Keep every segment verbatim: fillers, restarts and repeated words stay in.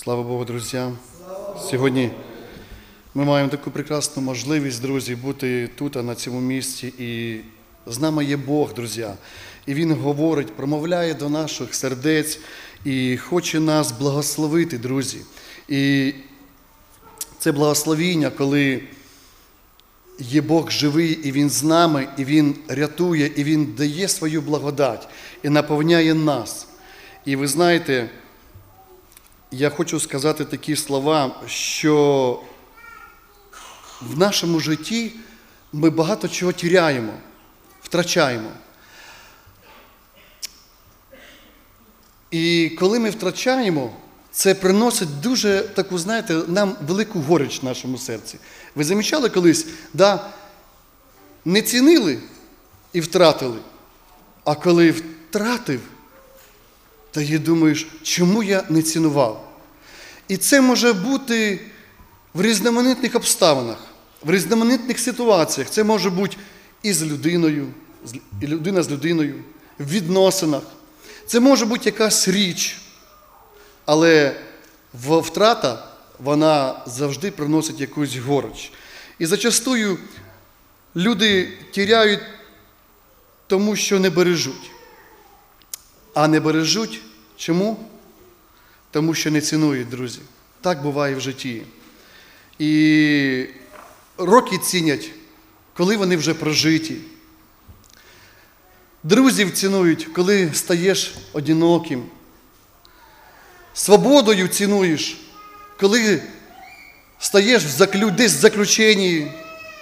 Слава Богу, друзі! Сьогодні ми маємо таку прекрасну можливість, друзі, бути тут, на цьому місці. І з нами є Бог, друзі. І Він говорить, промовляє до наших сердець і хоче нас благословити, друзі. І це благословіння, коли є Бог живий, і Він з нами, і Він рятує, і Він дає свою благодать, і наповняє нас. І ви знаєте, я хочу сказати такі слова, що в нашому житті ми багато чого тіряємо, втрачаємо. І коли ми втрачаємо, це приносить дуже таку, знаєте, нам велику горіч в нашому серці. Ви замічали колись, да, не цінили і втратили, а коли втратив, то я думаєш, чому я не цінував? І це може бути в різноманітних обставинах, в різноманітних ситуаціях. Це може бути і з людиною, і людина з людиною, в відносинах. Це може бути якась річ, але втрата, вона завжди приносить якусь горіч. І зачастую люди тіряють тому, що не бережуть. А не бережуть чому? Тому що не цінують, друзі. Так буває в житті. І роки цінять, коли вони вже прожиті. Друзів цінують, коли стаєш одиноким. Свободою цінуєш, коли стаєш в заклю... десь в заключенні.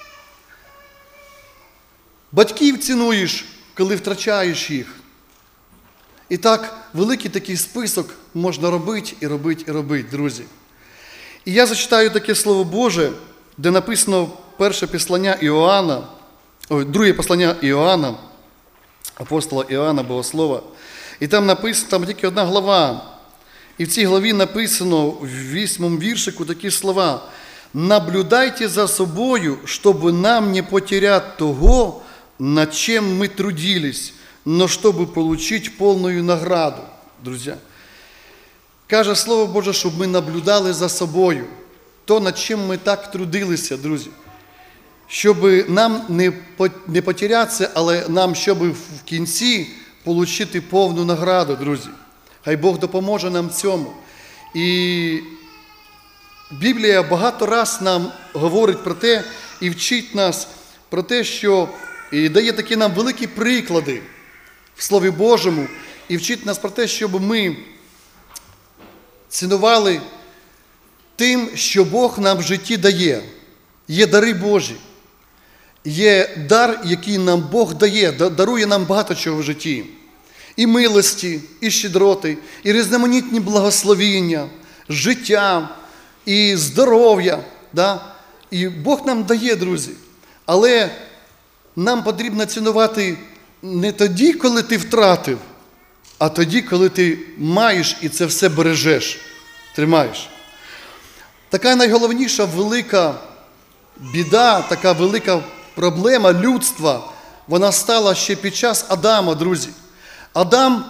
Батьків цінуєш, коли втрачаєш їх. І так, великий такий список можна робити, і робити, і робити, друзі. І я зачитаю таке Слово Боже, де написано перше послання Іоанна, ой, друге послання Іоанна, апостола Іоанна, Богослова. І там написано, там тільки одна глава. І в цій главі написано в вісьмому віршику такі слова. «Наблюдайте за собою, чтобы нам не потерять того, над чем мы трудились, но чтобы получить полную награду». Друзі, каже Слово Боже, щоб ми наблюдали за собою, то, над чим ми так трудилися, друзі. Щоб нам не потерятися, але нам, щоб в кінці отримати повну награду, друзі. Хай Бог допоможе нам цьому. І Біблія багато раз нам говорить про те і вчить нас про те, що і дає такі нам великі приклади в Слові Божому, і вчить нас про те, щоб ми цінували тим, що Бог нам в житті дає. Є дари Божі. Є дар, який нам Бог дає, дарує нам багато чого в житті. І милості, і щедроти, і різноманітні благословіння, життя, і здоров'я. Да? І Бог нам дає, друзі. Але нам потрібно цінувати не тоді, коли ти втратив, а тоді, коли ти маєш і це все бережеш, тримаєш. Така найголовніша велика біда, така велика проблема людства, вона стала ще під час Адама, друзі. Адам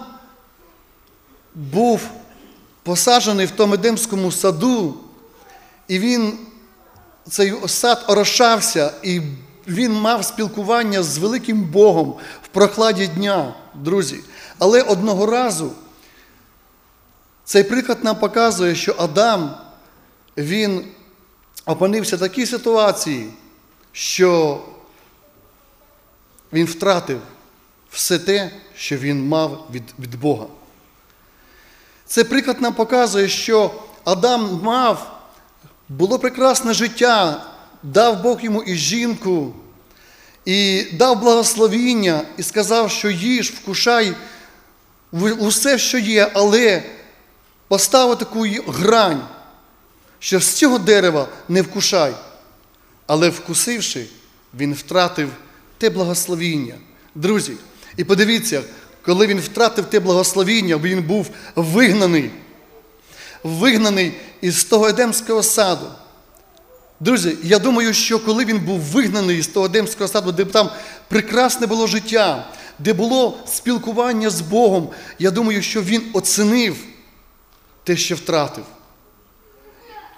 був посаджений в тому Едемському саду, і він, цей сад орошався, і він мав спілкування з великим Богом в прохладі дня, друзі. Але одного разу цей приклад нам показує, що Адам, він опинився в такій ситуації, що він втратив все те, що він мав від, від Бога. Цей приклад нам показує, що Адам мав, було прекрасне життя, дав Бог йому і жінку, і дав благословіння, і сказав, що їж, вкушай усе, що є, але поставив таку грань, що з цього дерева не вкушай. Але вкусивши, він втратив те благословіння. Друзі, і подивіться, коли він втратив те благословіння, він був вигнаний, вигнаний із того Едемського саду. Друзі, я думаю, що коли він був вигнаний з того Едемського саду, де там прекрасне було життя, де було спілкування з Богом, я думаю, що він оцінив те, що втратив.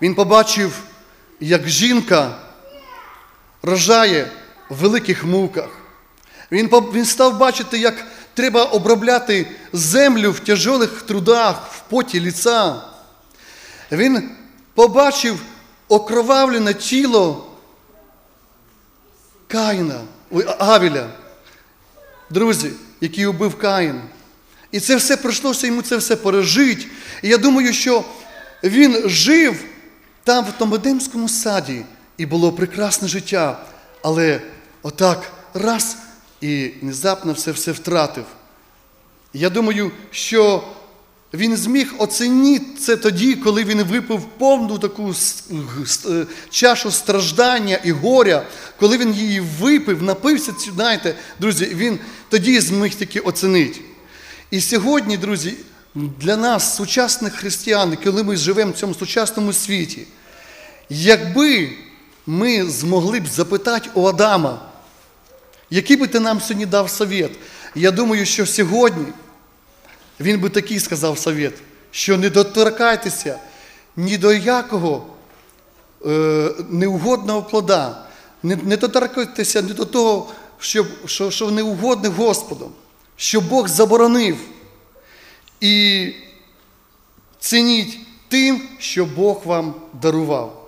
Він побачив, як жінка рожає в великих муках. Він, він став бачити, як треба обробляти землю в тяжелих трудах, в поті лиця. Він побачив окровавлене тіло Каїна, Авеля, друзі, який убив Каїн. І це все прийшлося йому це все пережити. І я думаю, що він жив там, в тому Едемському саді, і було прекрасне життя. Але отак раз і внезапно все-все втратив. Я думаю, що він зміг оцінити це тоді, коли він випив повну таку чашу страждання і горя, коли він її випив, напився, знаєте, друзі, він тоді зміг таки оцінити. І сьогодні, друзі, для нас, сучасних християн, коли ми живемо в цьому сучасному світі, якби ми змогли б запитати у Адама, який би ти нам сьогодні дав совет, я думаю, що сьогодні він би такий сказав совет, що не доторкайтеся ні до якого е, неугодного плода, не, не доторкайтеся ні до того, що, що, що неугодне Господом, що Бог заборонив. І цініть тим, що Бог вам дарував.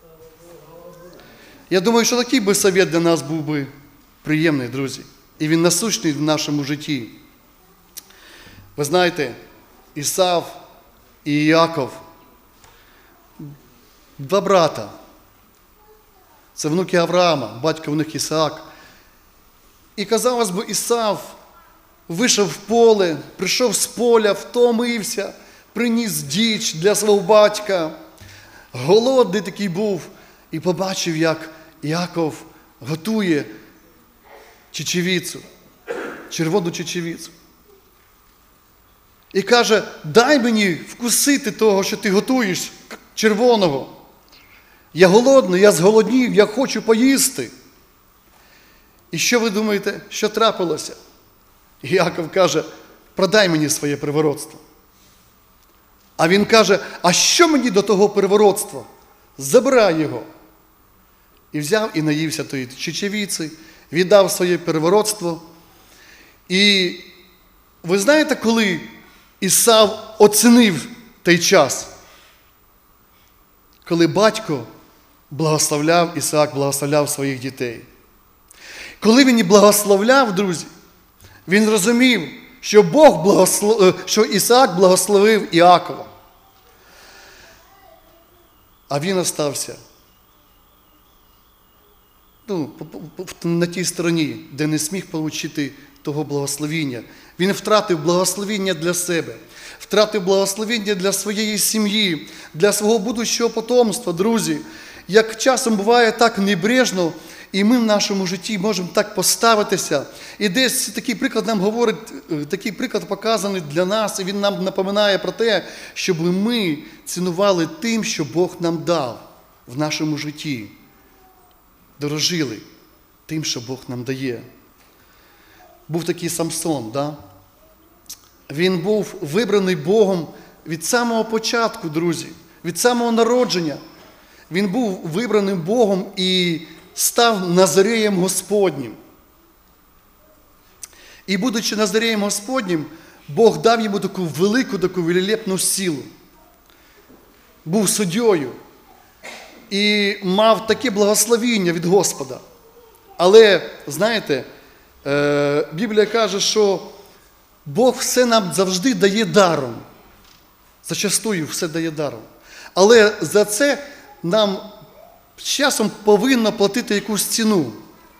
Я думаю, що такий би совет для нас був би приємний, друзі. І він насущний в нашому житті. Ви знаєте, Ісав і Іаков, два брата. Це внуки Авраама, батько в них Ісаак. І, казалось би, Ісав вийшов в поле, прийшов з поля, втомився, приніс діч для свого батька. Голодний такий був. І побачив, як Іаков готує чечевицю, червону чечевицю. І каже, дай мені вкусити того, що ти готуєш, червоного. Я голодний, я зголоднів, я хочу поїсти. І що ви думаєте, що трапилося? Іаков каже, продай мені своє первородство. А він каже, а що мені до того первородства? Забирай його. І взяв і наївся тої чечевиці, віддав своє первородство. І ви знаєте, коли Ісав оцінив той час? Коли батько благословляв, Ісаак благословляв своїх дітей. Коли він і благословляв, друзі, він розумів, що Бог благослов... що Ісаак благословив Іакова. А він остався ну, на тій стороні, де не зміг отримати того благословіння. Він втратив благословіння для себе, втратив благословіння для своєї сім'ї, для свого будущого потомства, друзі. Як часом буває так небрежно, і ми в нашому житті можемо так поставитися. І десь такий приклад нам говорить, такий приклад показаний для нас, і він нам напоминає про те, щоб ми цінували тим, що Бог нам дав в нашому житті. Дорожили тим, що Бог нам дає. Був такий Самсон, да? Він був вибраний Богом від самого початку, друзі, від самого народження. Він був вибраним Богом і став Назареєм Господнім. І будучи Назареєм Господнім, Бог дав йому таку велику, таку велелепну силу. Був суддєю і мав таке благословіння від Господа. Але, знаєте, Біблія каже, що Бог все нам завжди дає даром. Зачастую все дає даром. Але за це нам з часом повинно платити якусь ціну.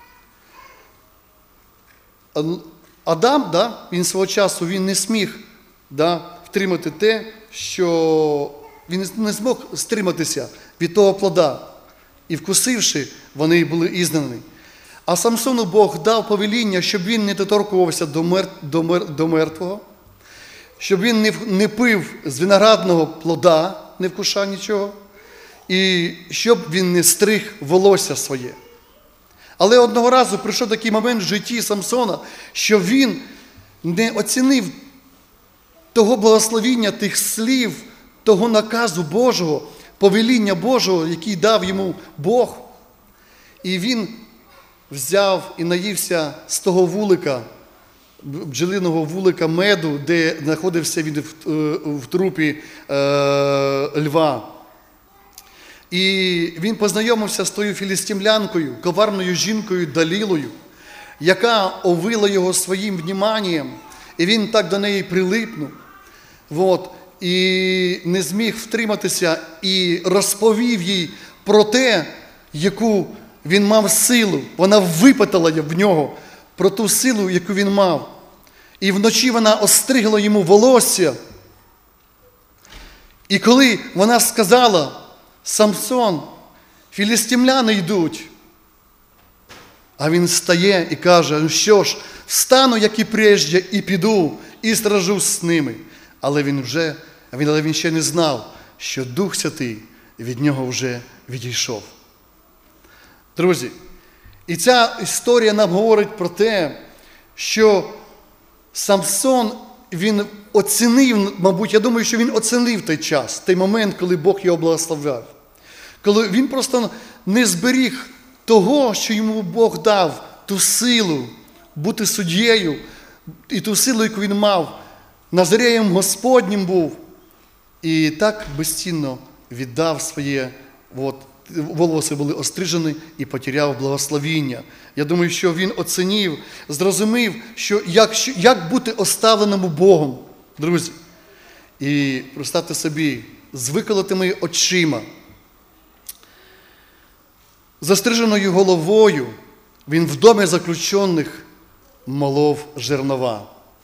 Адам, да, він свого часу він не зміг да, втримати те, що він не змог стриматися від того плода. І вкусивши, вони були ізнані. А Самсону Бог дав повеління, щоб він не доторкувався до, мер... до, мер... до мертвого, щоб він не... не пив з виноградного плода, не вкушав нічого, і щоб він не стриг волосся своє. Але одного разу прийшов такий момент в житті Самсона, що він не оцінив того благословіння, тих слів, того наказу Божого повеління Божого, який дав йому Бог. І він взяв і наївся з того вулика, бджолиного вулика меду, де знаходився він в, в трупі е, льва. І він познайомився з тою філістимлянкою, коварною жінкою Далілою, яка овила його своїм вніманням, і він так до неї прилипнув. От, і не зміг втриматися, і розповів їй про те, яку він мав силу. Вона випитала в нього про ту силу, яку він мав. І вночі вона остригла йому волосся. І коли вона сказала: Самсон, філістимляни йдуть, а він стає і каже: ну що ж, встану, як і прежде, і піду, і сражусь з ними. Але він вже, але він ще не знав, що Дух Святий від нього вже відійшов. Друзі, і ця історія нам говорить про те, що Самсон, він оцінив, мабуть, я думаю, що він оцінив той час, той момент, коли Бог його благословляв. Коли він просто не зберіг того, що йому Бог дав, ту силу бути суддєю, і ту силу, яку він мав, Назиреєм Господнім був, і так безцінно віддав своє, от, волоси були острижені, і потеряв благословіння. Я думаю, що він оцінив, зрозумів, що як, що, як бути оставленим Богом, друзі. І представте собі, з виколотими очима, застриженою головою, він в домі заключених молов жернова.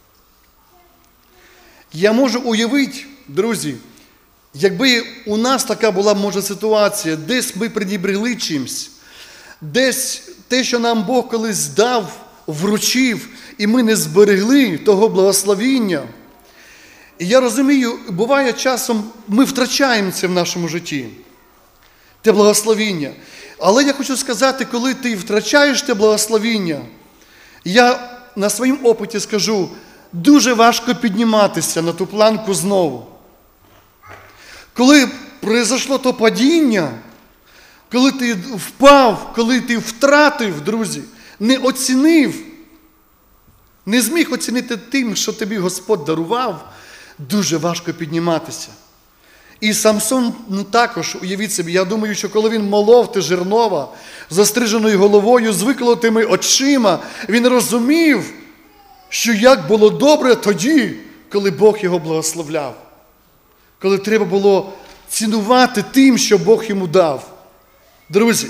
Я можу уявити, друзі, якби у нас така була, може, ситуація, десь ми пренебрегли чимсь, десь те, що нам Бог колись дав, вручив, і ми не зберегли того благословіння. І я розумію, буває часом, ми втрачаємо це в нашому житті, те благословіння. Але я хочу сказати, коли ти втрачаєш те благословіння, я на своїм опиті скажу, дуже важко підніматися на ту планку знову. Коли произошло то падіння, коли ти впав, коли ти втратив, друзі, не оцінив, не зміг оцінити тим, що тобі Господь дарував, дуже важко підніматися. І Самсон, ну також, уявіть собі, я думаю, що коли він молов те жернова, застриженою головою, з виколотими очима, він розумів, що як було добре тоді, коли Бог його благословляв. Коли треба було цінувати тим, що Бог йому дав. Друзі,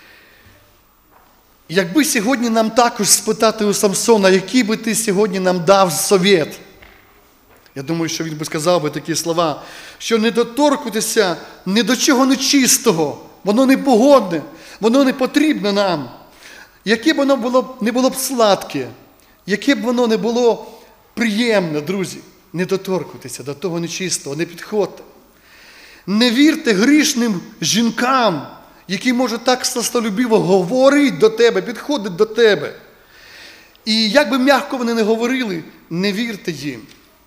якби сьогодні нам також спитати у Самсона, який би ти сьогодні нам дав совет, я думаю, що він би сказав би такі слова, що не доторкуватися ні до чого нечистого, воно не погодне, воно не потрібно нам. Яке б воно було, не було б сладке, яке б воно не було приємне, друзі, не доторкуйтеся до того нечистого, не підходьте. Не вірте грішним жінкам, які можуть так сластолюбиво говорити до тебе, підходити до тебе. І як би м'яко вони не говорили, не вірте їм.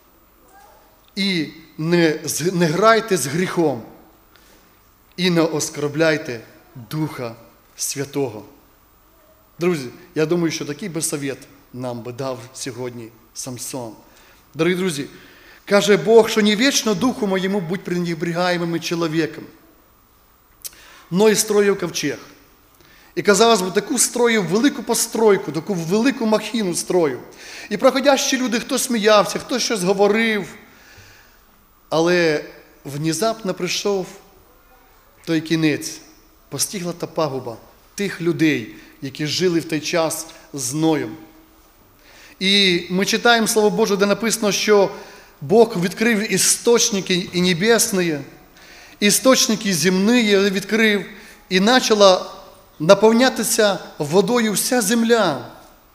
І не, не грайте з гріхом. І не оскорбляйте Духа Святого. Друзі, я думаю, що такий би совет нам би дав сьогодні Самсон. Дорогі друзі, каже Бог, що не вічно духу моєму будь пренебрегаемым чоловіком. Ной строїв ковчег. І, казалось би, таку строїв велику постройку, таку велику махіну строїв. І проходящі люди, хто сміявся, хто щось говорив. Але внезапно прийшов той кінець, постигла та пагуба тих людей, які жили в той час з Ноєм. І ми читаємо Слово Боже, де написано, що Бог відкрив істочники і небесні, істочники земні відкрив, і почала наповнятися водою вся земля.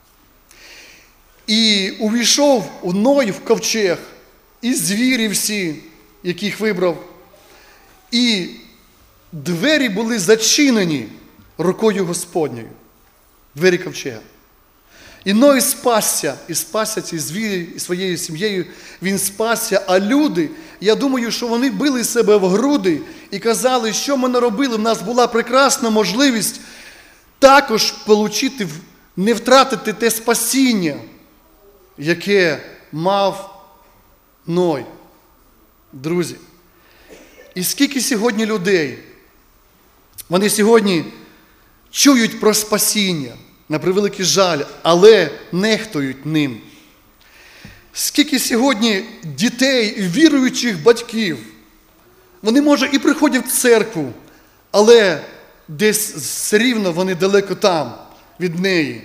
І увійшов у Ной в ковчег, і звірі всі, яких вибрав, і двері були зачинені рукою Господньою, двері ковчега. І Ной спасся, і спасся цій звірі, і своєю сім'єю, він спасся. А люди, я думаю, що вони били себе в груди і казали, що ми наробили, в нас була прекрасна можливість також отримати, не втратити те спасіння, яке мав Ной. Друзі, і скільки сьогодні людей, вони сьогодні чують про спасіння, на превеликий жаль, але нехтують ним. Скільки сьогодні дітей, віруючих батьків, вони, може, і приходять в церкву, але десь все рівно вони далеко там, від неї.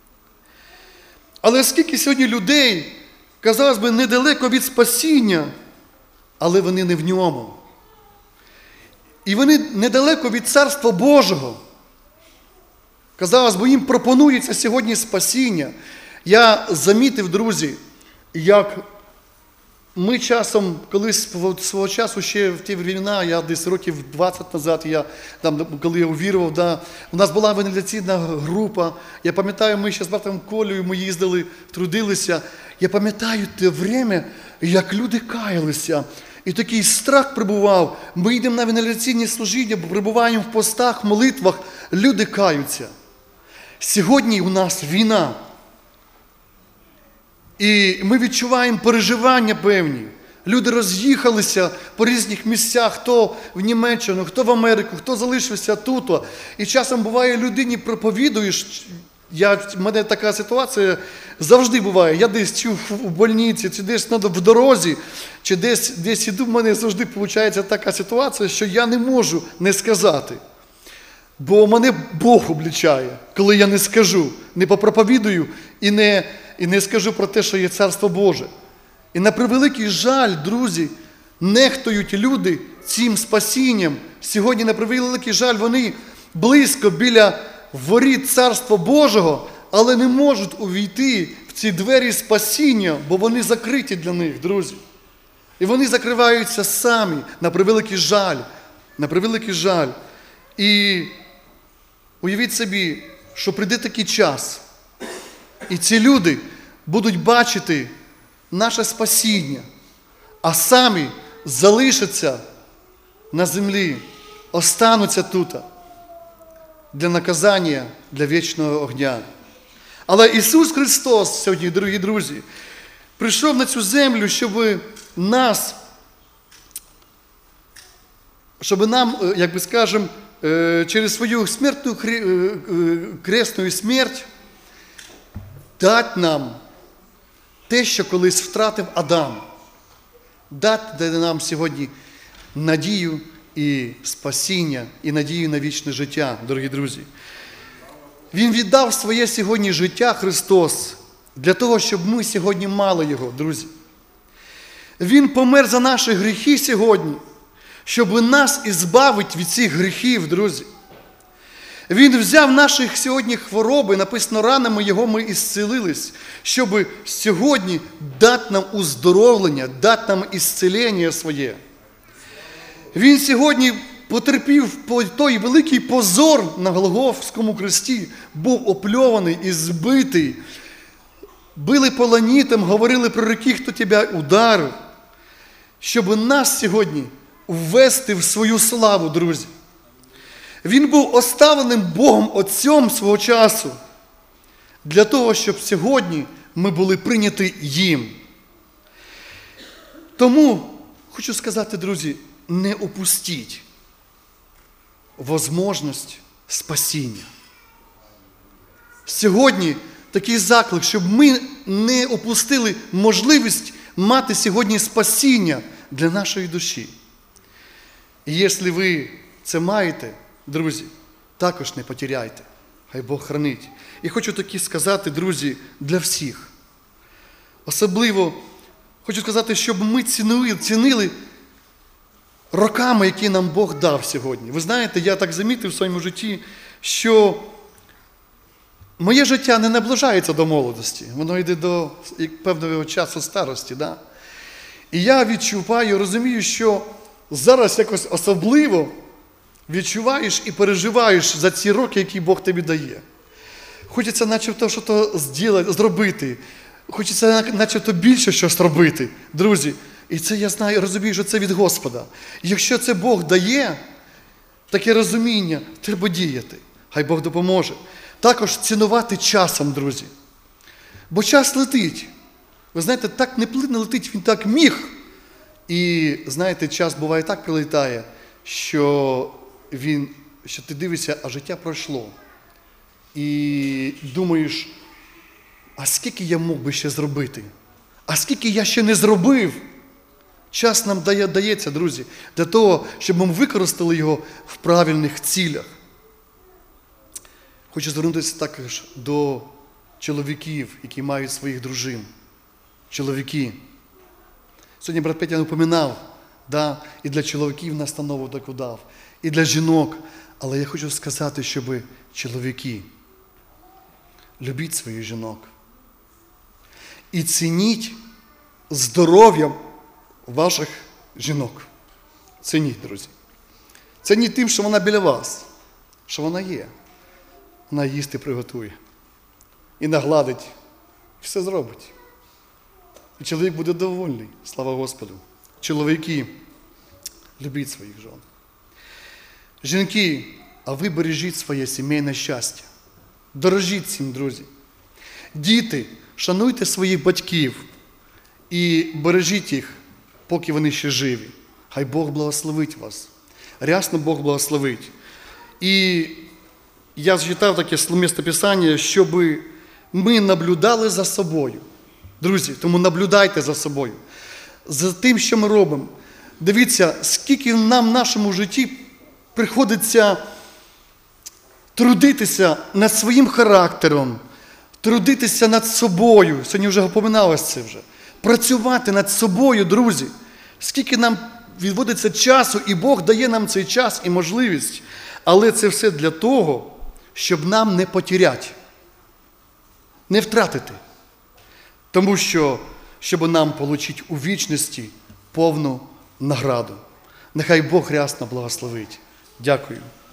Але скільки сьогодні людей, казалось би, недалеко від спасіння, але вони не в ньому. І вони недалеко від Царства Божого. Казалось би, їм пропонується сьогодні спасіння. Я замітив, друзі, як ми часом, колись свого часу, ще в ті времена, я десь років двадцять назад, я, там, коли я увірував, да, у нас була евангелізаційна група. Я пам'ятаю, ми ще з братом Колею, ми їздили, трудилися. Я пам'ятаю те время, як люди каялися. І такий страх прибував. Ми йдемо на евангелізаційні служіння, прибуваємо в постах, в молитвах, люди каються. Сьогодні у нас війна. І ми відчуваємо переживання певні. Люди роз'їхалися по різних місцях, хто в Німеччину, хто в Америку, хто залишився тут. І часом буває, людині проповідуєш. Я, в мене така ситуація завжди буває. Я десь чув у больниці, чи десь в дорозі, чи десь, десь іду, в мене завжди виходить така ситуація, що я не можу не сказати. Бо мене Бог обличає, коли я не скажу, не попроповідую і не, і не скажу про те, що є Царство Боже. І на превеликий жаль, друзі, нехтують люди цим спасінням. Сьогодні, на превеликий жаль, вони близько біля воріт Царства Божого, але не можуть увійти в ці двері спасіння, бо вони закриті для них, друзі. І вони закриваються самі, на превеликий жаль, на превеликий жаль. І уявіть собі, що прийде такий час, і ці люди будуть бачити наше спасіння, а самі залишаться на землі, остануться тут для наказання, для вічного огня. Але Ісус Христос сьогодні, дорогі друзі, прийшов на цю землю, щоб нас, щоб нам, як би скажемо, через свою смертну кресну смерть дати нам те, що колись втратив Адам. Дати нам сьогодні надію і спасіння, і надію на вічне життя, дорогі друзі. Він віддав своє сьогодні життя, Христос, для того, щоб ми сьогодні мали Його, друзі. Він помер за наші гріхи сьогодні, щоб нас ізбавити від цих гріхів, друзі. Він взяв наші сьогодні хвороби, написано, ранами Його ми ісцілились, щоб сьогодні дати нам уздоровлення, дати нам ісцілення своє. Він сьогодні потерпів той великий позор на Голгофському хресті, був опльований і збитий. Били полонітом, говорили про роки, хто тебе ударив, щоб нас сьогодні ввести в свою славу, друзі. Він був оставленим Богом Отцем свого часу для того, щоб сьогодні ми були прийняті їм. Тому хочу сказати, друзі, не упустіть можливість спасіння. Сьогодні такий заклик, щоб ми не упустили можливість мати сьогодні спасіння для нашої душі. І якщо ви це маєте, друзі, також не потеряйте. Хай Бог хранить. І хочу таки сказати, друзі, для всіх. Особливо хочу сказати, щоб ми цінили, цінили роками, які нам Бог дав сьогодні. Ви знаєте, я так замітив в своєму житті, що моє життя не наближається до молодості. Воно йде до певного часу старості. Да? І я відчуваю, розумію, що зараз якось особливо відчуваєш і переживаєш за ці роки, які Бог тобі дає. хочеться начебто щось зробити, хочеться начебто більше щось робити, друзі. І це я знаю, розумію, що це від Господа. І якщо це Бог дає, таке розуміння, треба діяти. Хай Бог допоможе. Також цінувати часом, друзі. Бо час летить. Ви знаєте, так неплинно летить, він так міг. І, знаєте, час буває так прилітає, що, він, що ти дивишся, а життя пройшло. І думаєш, а скільки я мог би ще зробити? А скільки я ще не зробив? Час нам дає, дається, друзі, для того, щоб ми використали його в правильних цілях. Хочу звернутися також до чоловіків, які мають своїх дружин. Чоловіки. Сьогодні брат Петя напоминав, да, і для чоловіків настанову таку дав, і для жінок. Але я хочу сказати, щоб чоловіки, любіть своїх жінок. І цініть здоров'я ваших жінок. Цініть, друзі. Цініть тим, що вона біля вас, що вона є. Вона їсти приготує. І нагладить. Все зробить. І чоловік буде довольний. Слава Господу. Чоловіки, любіть своїх жон. Жінки, а ви бережіть своє сімейне щастя. Дорожіть цим, друзі. Діти, шануйте своїх батьків і бережіть їх, поки вони ще живі. Хай Бог благословить вас. Рясно Бог благословить. І я зчитав таке місцеписання, щоб ми наблюдали за собою. Друзі, тому наблюдайте за собою. За тим, що ми робимо. Дивіться, скільки нам в нашому житті приходиться трудитися над своїм характером, трудитися над собою. Сьогодні вже упоминалось це вже. Працювати над собою, друзі. Скільки нам відводиться часу, і Бог дає нам цей час і можливість. Але це все для того, щоб нам не потеряти, не втратити. Тому що, щоб нам отримати у вічності повну награду. Нехай Бог рясно благословить. Дякую.